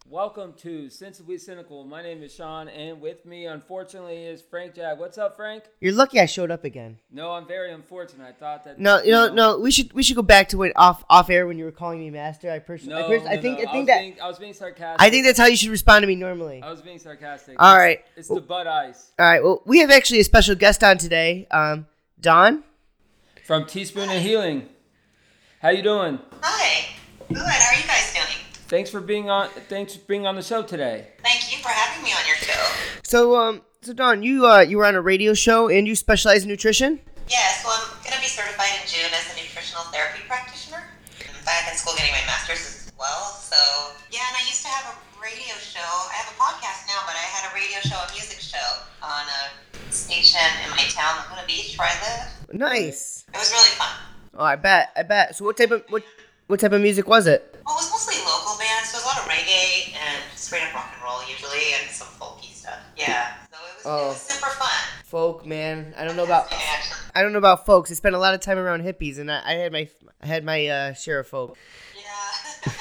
Welcome to Sensibly Cynical. My name is Sean, and with me, unfortunately, is Frank Jag. What's up, Frank? You're lucky I showed up again. No, I'm very unfortunate. I thought that. No. We should go back to it off air when you were calling me master. I was being sarcastic. I think that's how you should respond to me normally. I was being sarcastic. All right. It's the Bud Ice. All right. Well, we have actually a special guest on today. Dawn from Teaspoon and Healing. How you doing? Hi. Good. How are you guys doing? Thanks for being on the show today. Thank you for having me on your show. So Dawn, you were on a radio show and you specialize in nutrition? Yes, well, I'm going to be certified in June as a nutritional therapy practitioner. I'm back in school getting my master's as well. So, yeah, and I used to have a radio show. I have a podcast now, but I had a radio show, a music show on a station in my town, Laguna Beach, where I live. Nice. It was really fun. Oh, I bet. So what type of music was it? Well, it was mostly local bands, so it was a lot of reggae and straight up rock and roll usually, and some folky stuff. Yeah, so it was super fun. Folk, man. I don't know about folks. I spent a lot of time around hippies, and I had my share of folk. Yeah,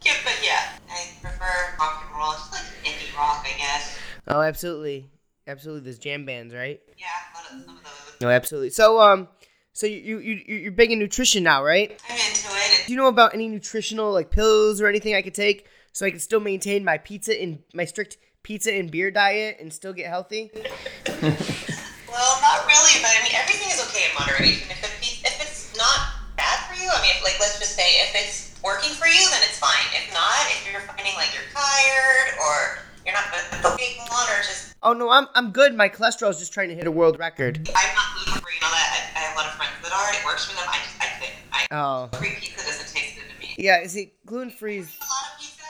I prefer rock and roll, just like indie rock, I guess. Oh, absolutely. There's jam bands, right? Yeah, some of those. No, absolutely. So you're big in nutrition now, right? I'm into it. Do you know about any nutritional like pills or anything I could take so I can still maintain my strict pizza and beer diet and still get healthy? Well, not really, but I mean everything is okay in moderation. If it's not bad for you, I mean, let's just say if it's working for you, then it's fine. If not, if you're finding like you're tired or you're not the big one or just... Oh no, I'm good. My cholesterol is just trying to hit a world record. I'm not gluten free, that. I have a lot of friends that are. It works for them. I couldn't. Free pizza doesn't taste good to me. Yeah, see, gluten free is... A lot of pizza.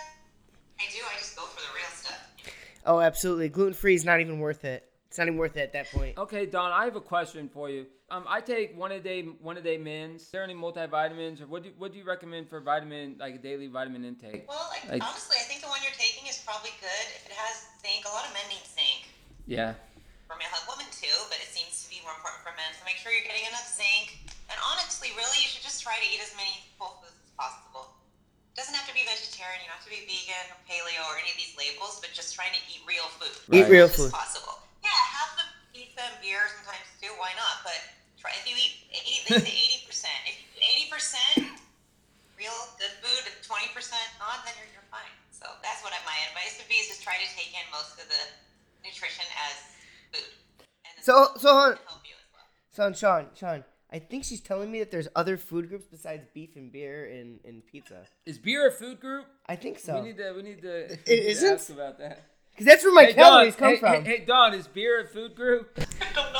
I do. I just go for the real stuff. Oh, absolutely. Gluten free is not even worth it. It's not even worth it at that point. Okay, Don, I have a question for you. I take one a day mins. Is there any multivitamins, or what do you recommend for daily vitamin intake? Well, honestly, I think the one you're taking is probably good. If it has zinc, a lot of men need zinc. Yeah. For male, women too, but it seems to be more important for men. So make sure you're getting enough zinc. And honestly, really, you should just try to eat as many whole foods as possible. It doesn't have to be vegetarian. You don't have to be vegan or paleo or any of these labels, but just trying to eat real food. Right. Eat real food. As possible. Yeah, have the pizza and beer sometimes too. Why not? But try if you eat 80%. If you eat 80% real good food and 20% not, then you're fine. So that's what my advice would be: is just try to take in most of the nutrition as food. And so help you as well. Sean, I think she's telling me that there's other food groups besides beef and beer and pizza. Is beer a food group? I think so. We need to isn't? ask about that. Because that's where my calories come from. Hey, Dawn, is beer a food group? I don't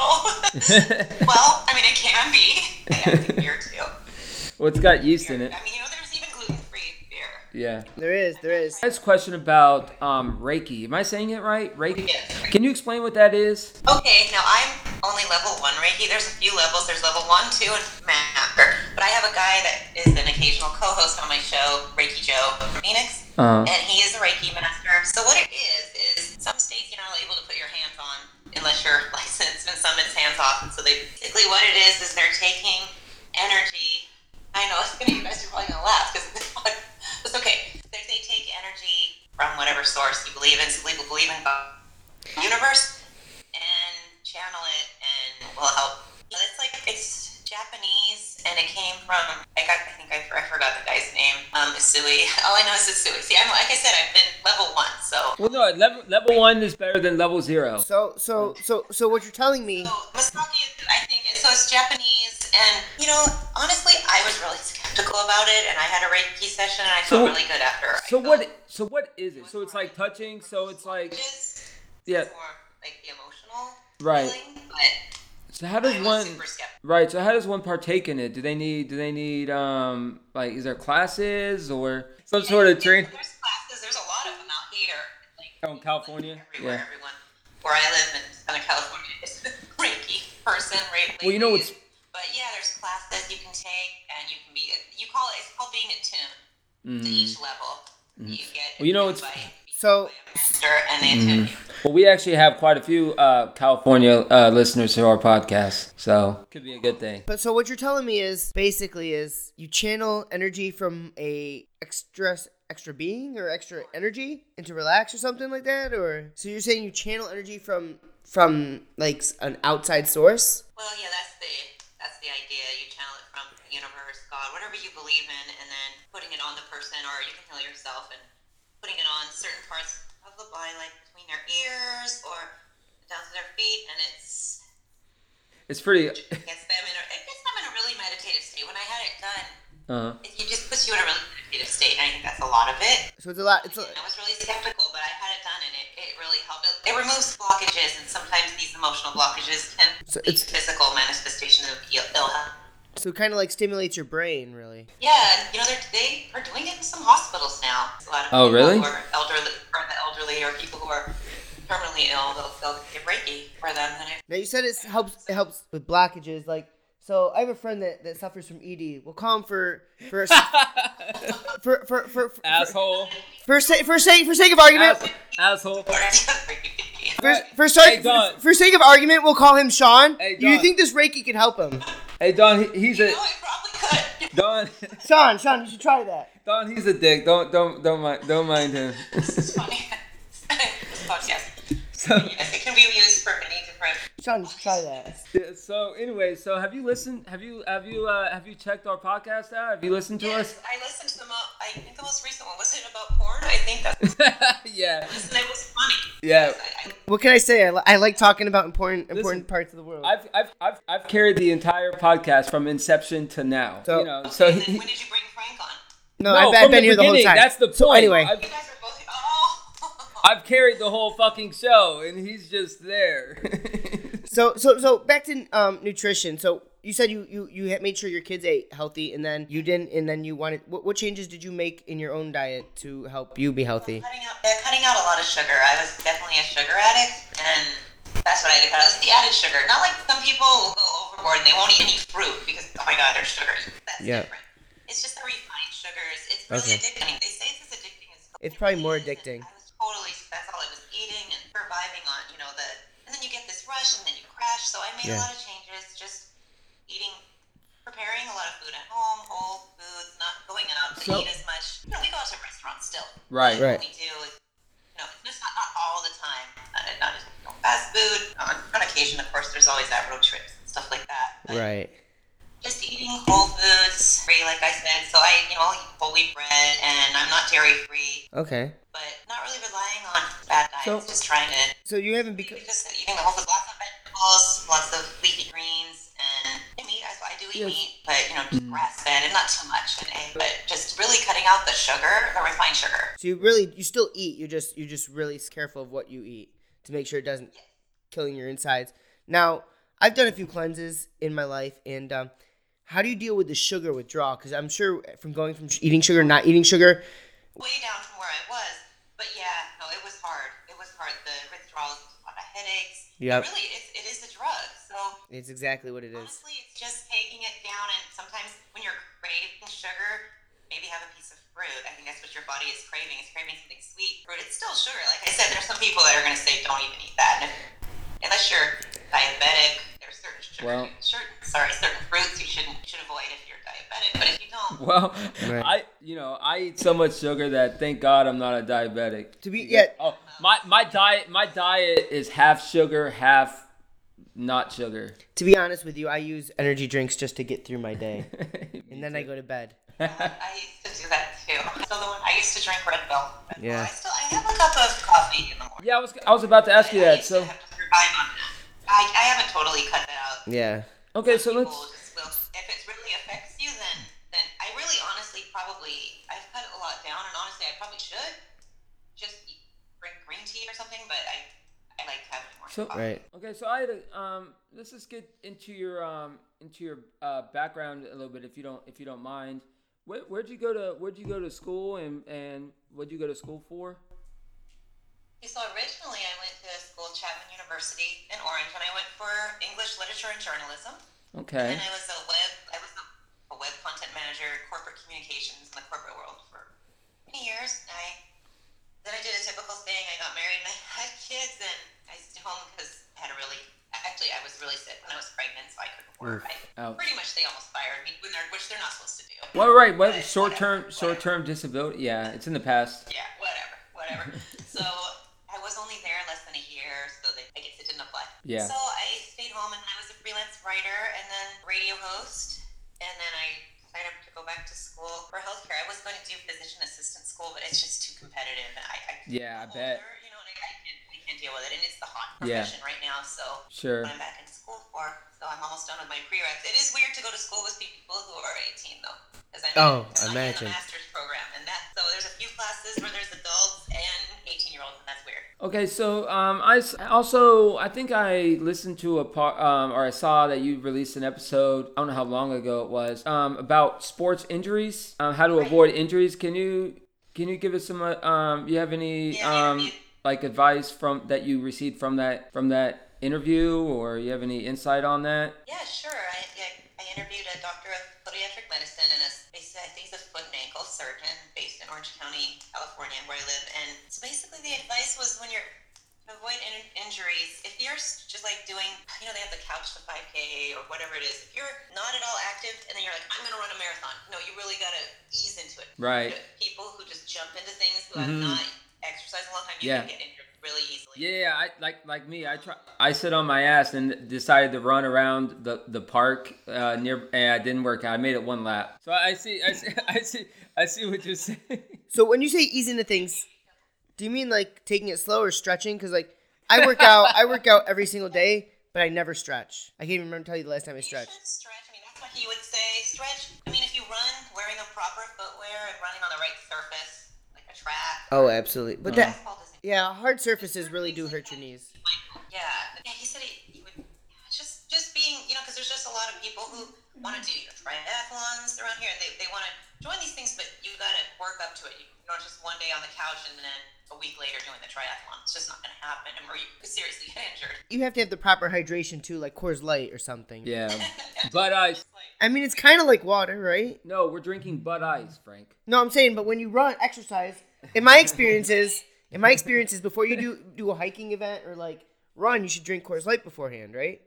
know. Well, I mean, it can be. I have beer too. Well, it's got yeast in it. I mean, there's even gluten-free beer. Yeah. There is. I have a question about Reiki. Am I saying it right? Reiki? Yes. Can you explain what that is? Okay, now I'm only level 1 Reiki. There's a few levels. There's level 1, 2, and master. But I have a guy that is an occasional co-host on my show, Reiki Joe from Phoenix. And he is a Reiki master. So what it is some states you're not able to put your hands on unless you're licensed, and some it's hands off. And so basically what it is they're taking energy. I know you guys are probably gonna laugh because it's okay. They take energy from whatever source you believe in. So people believe in God, universe, and channel it, and will help. It's Japanese, and it came from I forgot the guy's name. Usui. All I know is Usui. See, like I said, I've been level 1, so. Well, no, level 1 is better than level 0. So what you're telling me? So Masaki, I think, so it's Japanese, and honestly, I was really skeptical about it, and I had a Reiki session, and I felt really good after. So what is it? So it's like touching. So it's like. It's yeah. more like the emotional. Right. Feeling, but. So how does one super skeptical. right? So how does one partake in it? Do they need is there classes or some sort of training? There's classes. There's a lot of them out here. In California, everywhere, everyone where I live in Southern California is a Reiki person, right? Well, it's. But yeah, there's classes you can take, and you can be. It's called being attuned to each level. You get. Well, it's. So. And they attune you. Well, we actually have quite a few California listeners to our podcast, so could be a good thing. But so what you're telling me is basically you channel energy from a extra being or extra energy and to relax or something like that? Or so you're saying you channel energy from like an outside source? Well, yeah, that's the idea. You channel it from the universe, God, whatever you believe in, and then putting it on the person, or you can heal yourself and putting it on certain parts of the body, like between their ears or down to their feet, and it's pretty. It gets them in a really meditative state. When I had it done, it just puts you in a really meditative state, and I think that's a lot of it. So it's a lot. I was really skeptical, but I had it done, and it really helped. It removes blockages, and sometimes these emotional blockages can lead to physical manifestation of ill health. So it kind of like stimulates your brain, really. Yeah, they are doing it in some hospitals now. A lot of people really? who are the elderly, or people who are terminally ill, they'll get Reiki for them. Now you said it helps with blockages, like. So I have a friend that suffers from ED. We'll call him for Asshole. For sake of argument. Asshole. For sake of argument, we'll call him Sean. Hey, do you think this Reiki could help him? Hey Don, he's a. It probably could. Don. Sean, you should try that. Don, he's a dick. Don't mind him. This is funny. This podcast. So, yes, it can be used for many different. Sean, you should try that. Yeah, so anyway, have you listened? Have you checked our podcast out? Have you listened to us? I listened to them. I think the most recent one was it about porn. I think that's. Yeah. Listen, it was funny. Yeah. What can I say? I like talking about important parts of the world. I've carried the entire podcast from inception to now. So, when did you bring Frank on? No, I've been here the whole time. That's the point. So anyway. You guys are both. I've carried the whole fucking show, and he's just there. So back to nutrition. So you said you had made sure your kids ate healthy, and then you didn't, and then you wanted. What changes did you make in your own diet to help you be healthy? Cutting out a lot of sugar. I was definitely a sugar addict, and that's what I had to cut out. It's the added sugar. Not like some people will go overboard and they won't eat any fruit because, oh my God, there's sugar. That's different. It's just the refined sugars. It's really addicting. They say it's as addicting as it's probably more addicting. That's all I was eating and surviving on, and then you get this rush and then you crash. So I made a lot of changes, just preparing a lot of food at home, whole foods, not going out to eat as much. We go out to restaurants still. Right. What we do is, just not all the time. Not just fast food. On occasion, of course, there's always that road trips and stuff like that. But right. Just eating whole foods, free, like I said. So I, I'll eat whole wheat bread, and I'm not dairy free. Okay. But not really relying on bad diets. Just trying to. So you haven't just eating the whole food, lots of vegetables, lots of leafy greens, and meat. I do eat meat, but just grass fed and not too much. But just really cutting out the sugar, the refined sugar. So you still eat. You're just really careful of what you eat to make sure it doesn't killing your insides. Now I've done a few cleanses in my life, and how do you deal with the sugar withdrawal? Because I'm sure from going from eating sugar, not eating sugar. Way down from where I was. But yeah, no, it was hard. It was hard. The withdrawals, a lot of headaches. Yep. Really, it is a drug. So it's exactly what it is. Honestly, it's just taking it down. And sometimes when you're craving sugar, maybe have a piece of fruit. I think that's what your body is craving. It's craving something sweet. Fruit, it's still sugar. Like I said, there's some people that are going to say, don't even eat that. And unless you're diabetic, there's certain sugar. Certain fruits you should avoid if you're diabetic. But if you don't, well, I eat so much sugar that thank God I'm not a diabetic. My diet is half sugar, half not sugar. To be honest with you, I use energy drinks just to get through my day, and then I go to bed. I used to do that too. I used to drink Red Bull. Yeah. I have a cup of coffee in the morning. Yeah, I was about to ask you that. So I haven't totally cut that out. Yeah. Okay, so let's. If it really affects you, then I really honestly I've cut a lot down, and honestly I probably should just drink green tea or something, but I like to have it more. So, right. Okay, so I had let's just get into your background a little bit if you don't mind. Where'd you go to school and what'd you go to school for? So originally I went to school at Chapman University in Orange, and I went for English literature and journalism. Okay. And I was a web content manager, corporate communications in the corporate world for many years. Then I did a typical thing. I got married and I had kids, and I stayed home because I was really sick when I was pregnant, so I couldn't before Ouch. pretty much they almost fired me, which they're not supposed to do. Well, right. What But short-term disability? Yeah, it's in the past. Yeah, whatever. So I was only there less than a year, so I guess it didn't apply. Yeah. So I stayed home and I was a freelance writer and then radio host, and then I decided to go back to school for healthcare. I was going to do physician assistant school, but it's just too competitive, and I bet. You know, and I can't deal with it, and it's the hot Yeah. profession right now. So Sure. what I'm back in school for. So I'm almost done with my prereqs. It is weird to go to school with people who are 18 though, because I'm in the master's program, and so there's a few classes where there's adults and 18-year-olds, and that's weird. Okay, so I think I listened to or I saw that you released an episode. I don't know how long ago it was. About sports injuries, how to avoid injuries. Can you give us some? You have any like advice that you received from that interview, or you have any insight on that? Yeah, sure. I interviewed a doctor of podiatric medicine and I think he's a foot and ankle surgeon based in Orange County, California, where I live. And so basically the advice was when you're to avoid injuries, if you're just like doing, they have the couch to 5K or whatever it is, if you're not at all active and then you're like, I'm going to run a marathon. No, you really got to ease into it. Right. People who just jump into things who have not exercised a long time, you can get injured really easily. Yeah, like me. I sit on my ass and decided to run around the park near, and I didn't work out. I made it one lap. So I see what you're saying. So when you say ease into things, do you mean like taking it slow or stretching? Because like I work out every single day, but I never stretch. I can't even remember tell you the last time I stretched. You should stretch. I mean, that's what he would say. Stretch. I mean, if you run wearing the proper footwear and running on the right surface, like a track. Oh, absolutely. But Yeah, hard surfaces really do hurt your knees. Yeah, he said he would just being, because there's just a lot of people who want to do triathlons around here, and they want to join these things, but you got to work up to it. You don't just one day on the couch and then a week later doing the triathlon. It's just not going to happen, or you could seriously get injured. You have to have the proper hydration too, like Coors Light or something. Yeah, Bud Ice. I mean, it's kind of like water, right? No, we're drinking Bud Ice, Frank. No, I'm saying, but when you exercise, in my experiences, before you do a hiking event or like run, you should drink Coors Light beforehand, right?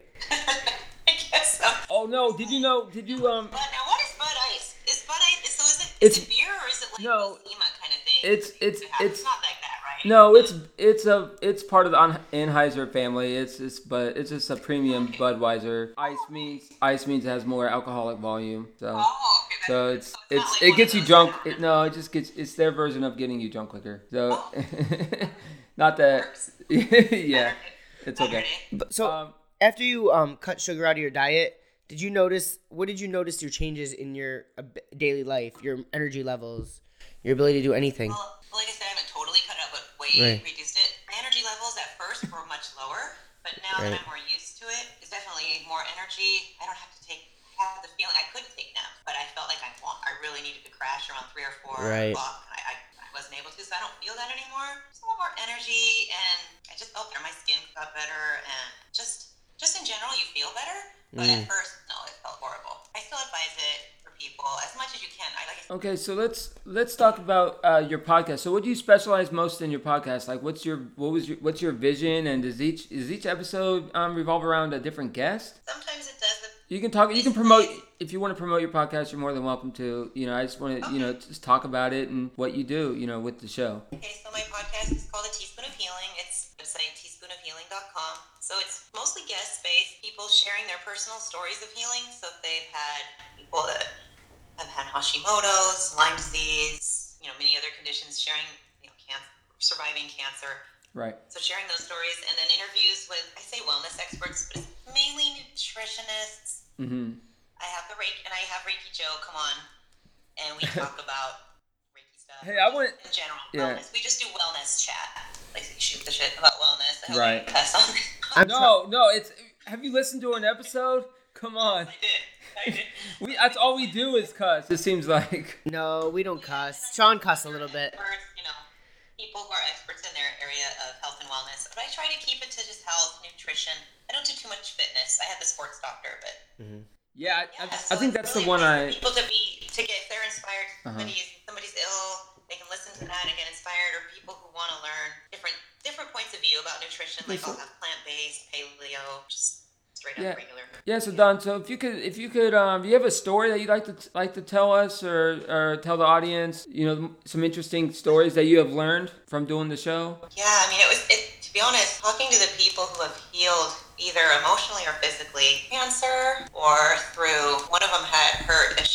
I guess so. Oh no! Did you? But now, what is Bud Ice? Is Bud Ice? So is it beer or is it like Zima kind of thing? It's not like that, right? No, it's part of the Anheuser family. It's just a premium Budweiser. Ice means it has more alcoholic volume. So okay. It gets you drunk. It's their version of getting you drunk liquor. So not that. Yeah, it's okay. So after you cut sugar out of your diet, what did you notice your changes in your daily life, your energy levels, your ability to do anything? Well, like I said, I haven't totally cut it out, but way reduced it. My energy levels at first were much lower, but now that I'm more used to it, it's definitely more energy. I don't have to have the feeling I couldn't take naps, but I felt like I really needed to crash around 3 or 4 o'clock. I wasn't able to, so I don't feel that anymore. Just a lot more energy, and I just felt better. My skin got better, and just in general, you feel better. But at first, no, it felt horrible. I still advise it for people as much as you can. Okay, so let's talk about your podcast. So, what do you specialize most in your podcast? Like, what's your vision, and does each episode revolve around a different guest? Sometimes it does. You can promote if you want to promote your podcast. You're more than welcome to. I just want to just talk about it and what you do. With the show. Okay, so my podcast is called A Teaspoon of Healing. It's website teaspoonofhealing.com. So it's mostly guest-based, people sharing their personal stories of healing. So if they've had people that have had Hashimoto's, Lyme disease, many other conditions, sharing, surviving cancer. Right. So sharing those stories, and then interviews with, I say wellness experts, but it's mainly nutritionists. Mm-hmm. I have Reiki Joe come on, and we talk about Reiki stuff. Hey, I want in general wellness. We just do wellness chat, like shoot the shit about wellness. I hope I cuss on this. No. It's. Have you listened to an episode? Come on. I did. That's all we do is cuss. It seems like. No, we don't cuss. Sean cuss a little bit. People who are experts in their area of health and wellness, but I try to keep it to just health, nutrition. I don't do too much fitness. I have the sports doctor, but I so think that's really the one people to get if they're inspired. Somebody's ill, they can listen to that and get inspired. Or people who want to learn different points of view about nutrition, like I'll have plant-based, paleo, just straight up regular. Yeah, so Don, so if you could, do you have a story that you'd like to tell us or tell the audience? You know, some interesting stories that you have learned from doing the show. Yeah, I mean, to be honest, talking to the people who have healed either emotionally or physically cancer, or through one of them had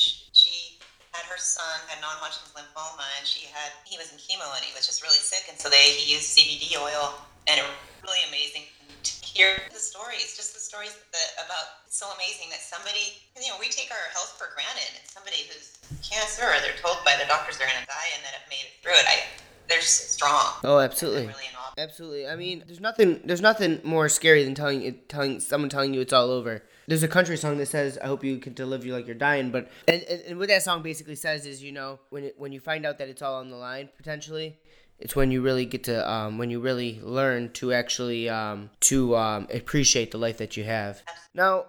she had her son had non-Hodgkin's lymphoma, and he was in chemo and he was just really sick, and so he used CBD oil, and it was really amazing to hear the stories, just the stories about. It's so amazing that somebody, we take our health for granted, and somebody who's cancer, or they're told by the doctors they're going to die, and that have made it through it. They're just strong. Oh, absolutely. Really Absolutely. I mean, there's nothing more scary than someone telling you it's all over. There's a country song that says, "I hope you can live you like you're dying," but and what that song basically says is, when you find out that it's all on the line potentially, it's when you really get to when you really learn to actually appreciate the life that you have. Now,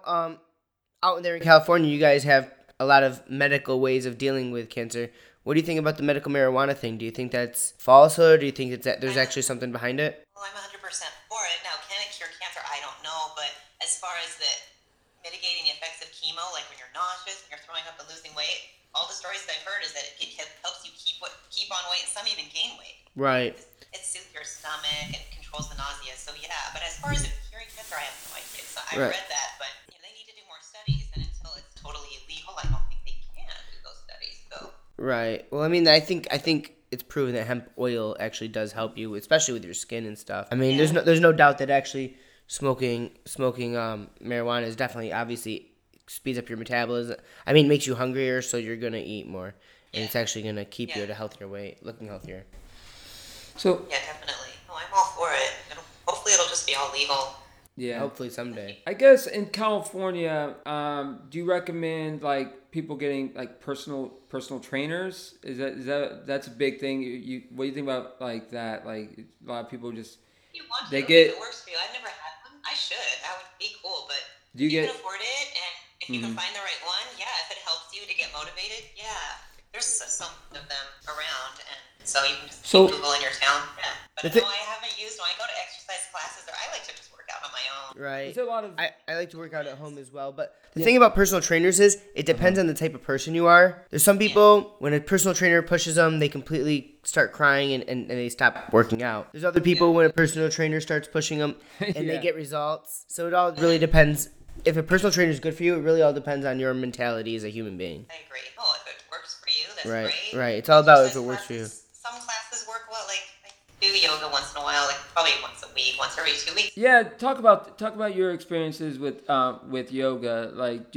out there in California, you guys have a lot of medical ways of dealing with cancer. What do you think about the medical marijuana thing? Do you think that's falsehood, or do you think that there's actually something behind it? Well, I'm 100% for it. Now, can it cure cancer? I don't know, but as far as the mitigating the effects of chemo, like when you're nauseous, when you're throwing up and losing weight, all the stories that I've heard is that it helps you keep on weight, and some even gain weight. Right. It soothes your stomach and controls the nausea. So yeah, but as far as it curing cancer, I have no idea. So I read that, but they need to do more studies, and until it's totally illegal, I don't think they can do those studies. So. Right. Well, I mean, I think it's proven that hemp oil actually does help you, especially with your skin and stuff. I mean, there's no doubt that actually smoking marijuana is definitely obviously speeds up your metabolism. I mean, it makes you hungrier, so you're gonna eat more, and it's actually gonna keep you at a healthier weight, looking healthier. So yeah, definitely. No, I'm all for it. Hopefully, it'll just be all legal. Yeah. Hopefully someday. I guess in California, do you recommend like people getting like personal trainers? Is that's a big thing? What do you think about like that? Like a lot of people just if it works for you. I've never had one. I should. That would be cool. But if you can afford it, and if you can find the right one, if it helps you to get motivated, there's some of them around, and so you can just Google in your town. Yeah. But no, I haven't used one. I go to exercise classes, or I like to just work out on my own. Right. There's a lot of I like to work out at home as well, but the thing about personal trainers is it depends on the type of person you are. There's some people, when a personal trainer pushes them, they completely start crying and they stop working out. There's other people when a personal trainer starts pushing them and they get results. So it all really depends. If a personal trainer is good for you, it really all depends on your mentality as a human being. I agree. Oh, if it works for you, that's great. Right. It's all about if it works for you. Some classes work well. Like I do yoga once in a while, like probably once a week, once every 2 weeks. Yeah, talk about your experiences with yoga. Like,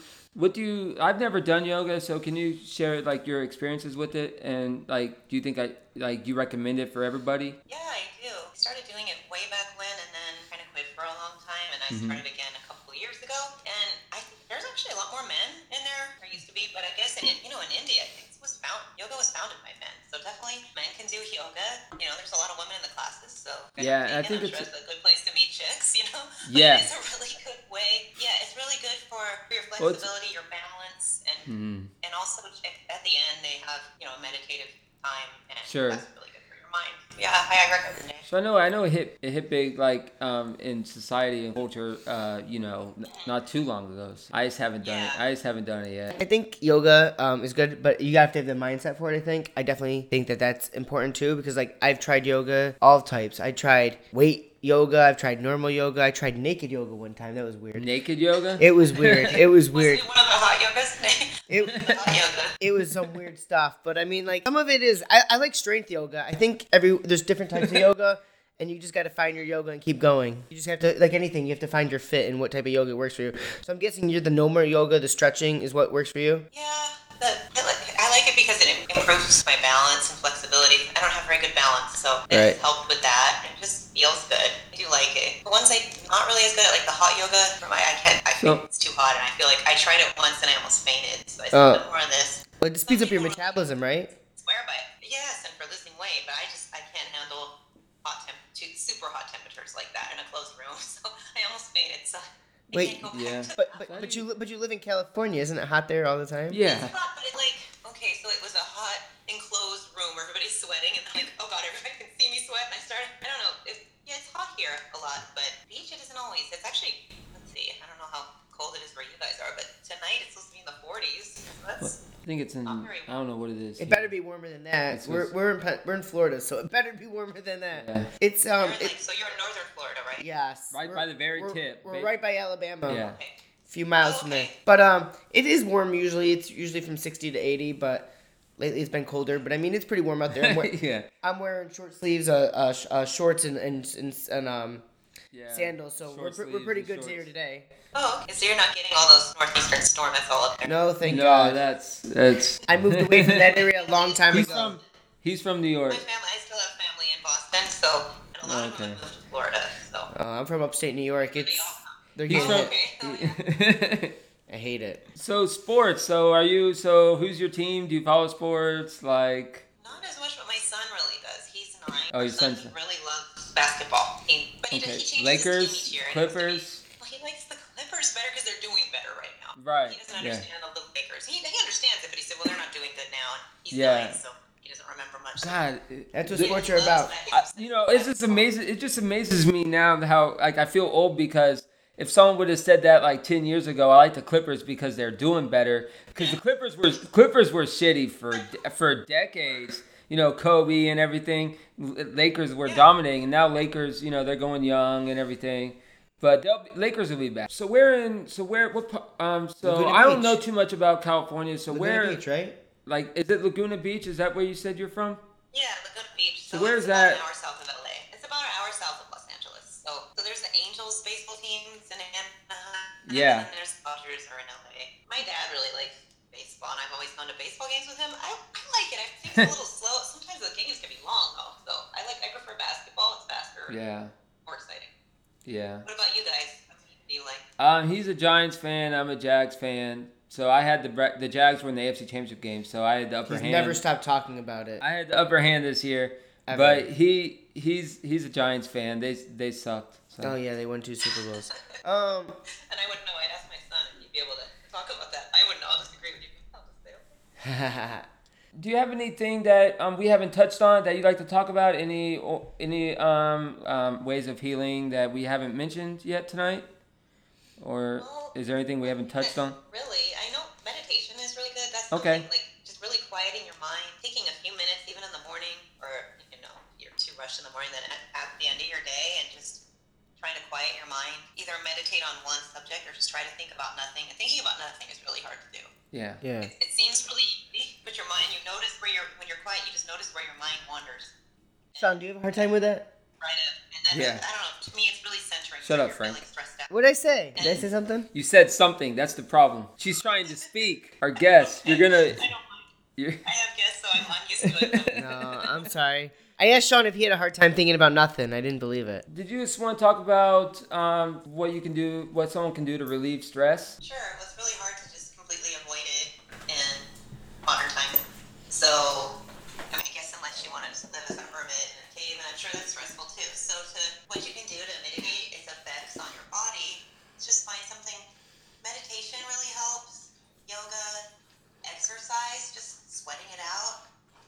I've never done yoga, so can you share like your experiences with it, and like, do you think you recommend it for everybody? Yeah, I do. I started doing it way back when, and then kind of quit for a long time, and I started again a couple of years ago. And I think there's actually a lot more men in there. There used to be, but I guess in India, I think yoga was founded by men. So definitely men can do yoga. There's a lot of women in the classes, so I think it's a good place to meet chicks. Yeah. But it's a really good way. Yeah, it's really good for your flexibility, your balance, and also at the end they have a meditative time, and that's really good for your mind. Yeah, I recommend it. So I know it hit big like in society and culture not too long ago. So I just haven't done it. I just haven't done it yet. I think yoga is good, but you have to have the mindset for it. I definitely think that that's important too, because like I've tried yoga all types. I tried weight yoga, I've tried normal yoga, I tried naked yoga one time. That was weird. Naked yoga? It was weird. It was weird. Was it one of the hot yogas? It was some weird stuff, but I mean, like some of it is. I like strength yoga. I think there's different types of yoga, and you just got to find your yoga and keep going. You just have to, like anything, you have to find your fit and what type of yoga works for you. So I'm guessing you're the normal yoga, the stretching is what works for you. Yeah, I like it because it improves my balance and flexibility. I don't have very good balance, so it helped with that. It just feels good. I do like it. The ones I'm not really as good at, like the hot yoga, I think it's too hot, and I feel like I tried it once and I almost fainted. So I said more of this. Well, it speeds up your metabolism, right? Swear by it. Yes, and for losing weight, but I can't handle super hot temperatures like that in a closed room. So I almost fainted. So wait, but you live in California, isn't it hot there all the time? Yeah. It's hot, but so it was a hot enclosed room where everybody's sweating, and I'm like, oh god, everybody can see me sweat, and I don't know, it's hot here a lot, but beach it isn't always. It's actually, let's see, I don't know how cold it I think it's in. Not very I don't know what it is. It better be warmer than that. It's We're in Florida, so it better be warmer than that. Yeah. It's You're in, so you're in northern Florida, right? yes, Right by the very tip. We're right by Alabama. Yeah. Okay. Few miles from there. But it is warm usually. It's usually from 60 to 80, but lately it's been colder. But I mean, it's pretty warm out there. Yeah. I'm wearing short sleeves, shorts, and Yeah. sandals. So Short we're sleeves pretty and good shorts. here today. Oh, okay. So you're not getting all those northeastern storm that's all up there. No, thank No, God. that's. I moved away from that area a long time ago. He's from New York. My family, I still have family in Boston, so and a lot of them have moved to Florida. So I'm from upstate New York. They're He's getting from. it. I hate it. So sports. So are you? So who's your team? Do you follow sports? Like. not as much, but my son really does. He's 9. Oh, your My son son's- really loves basketball. But he Okay. changes his team Lakers, each year. Clippers. Well, he likes the Clippers better because they're doing better right now. Right, He doesn't yeah. understand the Lakers. He understands it, but he said, well, they're not doing good now. And he's Yeah. 9, so he doesn't remember much. God. That's what the- sports are about. It's just amazing. It just amazes me now how like I feel old because if someone would have said that like 10 years ago, I like the Clippers because they're doing better. Because the Clippers were shitty for decades. You know, Kobe and everything. Lakers were dominating, and now Lakers, they're going young and everything. But Lakers will be back. So Laguna I don't Beach. know too much about California. So Laguna Beach, right? like, is it Laguna Beach? Is that where you said you're from? Yeah, Laguna Beach. So where's it's about that? an hour south of LA. It's about an hour south of Los Angeles. So there's the Angels baseball teams in Anaheim. Yeah. And then there's Dodgers are in LA. My dad really likes baseball, and I've always gone to baseball games with him. I like it. I think it's a little slow. Sometimes the games can be long though. So I prefer basketball. It's faster. Yeah. More exciting. Yeah. What about you guys? What team do you like? He's a Giants fan. I'm a Jags fan. So I had the Jags were in the AFC Championship game, so I had the upper He's hand. never stopped talking about it. I had the upper hand this year, Ever. but he's a Giants fan. They sucked. So. Oh yeah, they won 2 Super Bowls. And I wouldn't know. I'd ask my son, and he'd be able to talk about that. I wouldn't know. I'll just agree with you. I'll just say, okay. Do you have anything that we haven't touched on that you'd like to talk about? Any ways of healing that we haven't mentioned yet tonight, or Well, is there anything we haven't touched on? Really, I know meditation is really good. That's Okay. something, like just really quieting your mind, taking a few minutes, even in the morning, or you're too rushed in the morning, then at the end of your day, and just trying to quiet your mind. Either meditate on one subject or just try to think about nothing. And thinking about nothing is really hard to do. Yeah. Yeah. It seems really easy, but your mind, you notice when you're quiet, you just notice where your mind wanders. Sean, do you have a hard time with that? Right up, and then Yeah. I don't know. To me, it's really centering. Shut when up, you're Frank. feeling stressed out. What did I say? Did I say something? You said something. That's the problem. She's trying to speak. Our guest. You're gonna. I don't mind. You're, I have guests, so I'm unused to it. No, I'm sorry. I asked Sean if he had a hard time thinking about nothing. I didn't believe it. Did you just want to talk about what you can do, what someone can do to relieve stress? Sure, well, it's really hard to just completely avoid it in modern times. So, I guess unless you want to just live as a hermit in a cave, and I'm sure that's stressful too. So, what you can do to mitigate its effects on your body is just find something. Meditation really helps. Yoga, exercise, just sweating it out.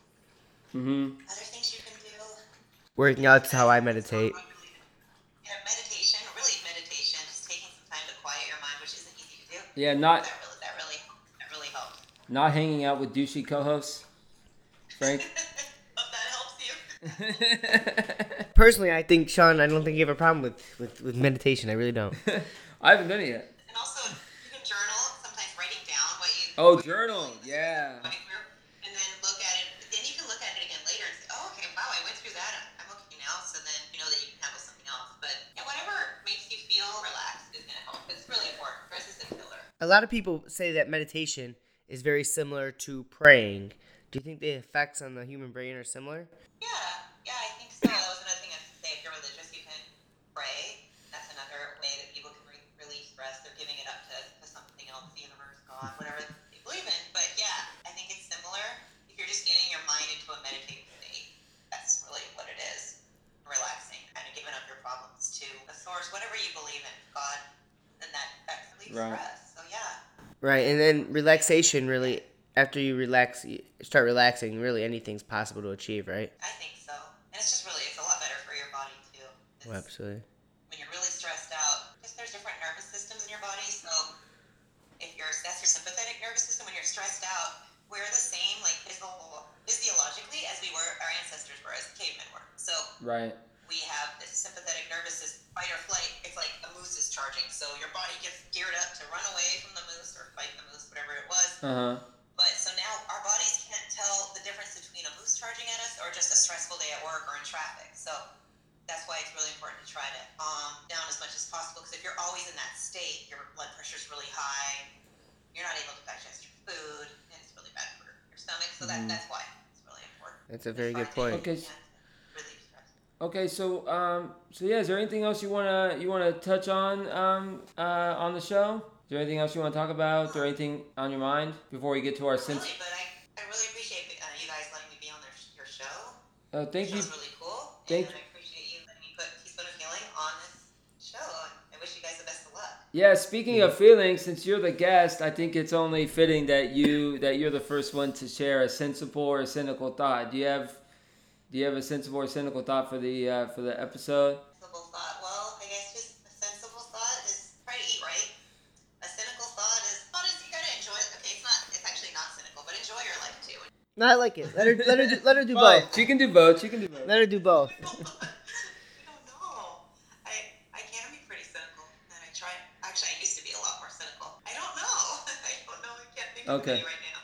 Mm-hmm. Other things you can do. Working out's how I meditate. Yeah, meditation, just taking some time to quiet your mind, which isn't easy to do. Yeah, not That really helps. not hanging out with douchey co-hosts. Frank. Hope that helps you. Personally, I think Sean. I don't think you have a problem with meditation. I really don't. I haven't done it yet. And also, you can journal, sometimes writing down what you... Oh, journal. Yeah. And then look at it. But then you can look at it again later and say, oh, okay, wow, I went through that. I'm okay now. So then you know that you can handle something else. But yeah, whatever makes you feel relaxed is going to help. It's really important. Stress is a killer. A lot of people say that meditation is very similar to praying. Do you think the effects on the human brain are similar? Yeah, I think so. That was another thing I was going to say. If you're religious, you can pray. That's another way that people can relieve stress. They're giving it up to something else, the universe, God, whatever they believe in. But yeah, I think it's similar. If you're just getting your mind into a meditative state, that's really what it is. Relaxing, kind of giving up your problems to a source, whatever you believe in, God, then that relieves Right. stress. So yeah. Right, and then relaxation really. After you relax, you start relaxing. Really, anything's possible to achieve, right? I think so. And it's just it's a lot better for your body too. Oh, absolutely. When you're really stressed out, because there's different nervous systems in your body. So if that's your sympathetic nervous system, when you're stressed out, we're the same, like, physiologically as we were, our ancestors were, as cavemen were. So Right. we have this sympathetic nervous system, fight or flight. It's like a moose is charging. So your body gets geared up to run away from the moose or fight the moose, whatever it was. But so now our bodies can't tell the difference between a moose charging at us or just a stressful day at work or in traffic. So that's why it's really important to try to calm down as much as possible. Because if you're always in that state, your blood pressure's really high. You're not able to digest your food, and it's really bad for your stomach. So that's why it's really important. That's a very good point. Okay. Okay, so yeah, is there anything else you wanna touch on the show? Is there anything else you want to talk about? Is there anything on your mind before we get to our Really, but I really appreciate you guys letting me be on your show. Thank you. It's really cool. And I appreciate you letting me put Teaspoon of Healing on this show. I wish you guys the best of luck. Yeah, speaking of feelings, since you're the guest, I think it's only fitting that you're the first one to share a sensible or cynical thought. Do you have a sensible or cynical thought for the episode? Sensible thought. Well, I guess just a sensible thought is try to eat right. A cynical thought is you gotta enjoy it. Okay, it's actually not cynical, but enjoy your life too. No, I like it. Let her do both. She can do both. Let her do both. I don't know. I can be pretty cynical, and I try. Actually, I used to be a lot more cynical. I don't know. I don't know. I can't think of any right now.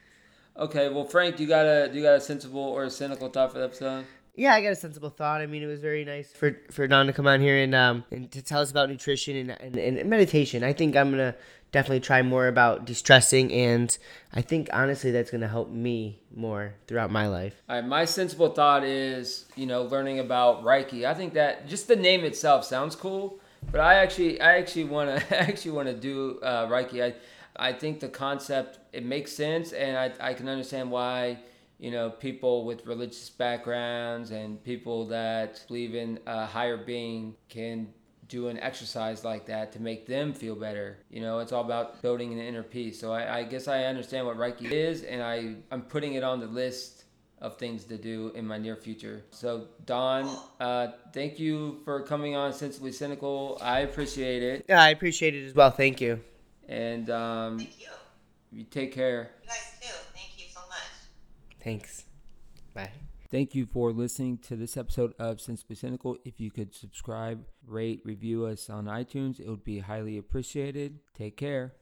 Okay, well, Frank, do you got a sensible or a cynical thought for the episode? Yeah, I got a sensible thought. I mean, it was very nice for Don to come on here and to tell us about nutrition and meditation. I think I'm gonna definitely try more about de-stressing, and I think honestly that's gonna help me more throughout my life. All right, my sensible thought is, learning about Reiki. I think that just the name itself sounds cool, but I actually want to do Reiki. I think the concept, it makes sense, and I can understand why, people with religious backgrounds and people that believe in a higher being can do an exercise like that to make them feel better. It's all about building an inner peace. So I guess I understand what Reiki is, and I'm putting it on the list of things to do in my near future. So Don, thank you for coming on Sensibly Cynical. I appreciate it. Yeah, I appreciate it as well. Thank you. And thank you. You take care. You guys too. Thank you so much. Thanks. Bye. Thank you for listening to this episode of Sensibly Cynical. If you could subscribe, rate, review us on iTunes, it would be highly appreciated. Take care.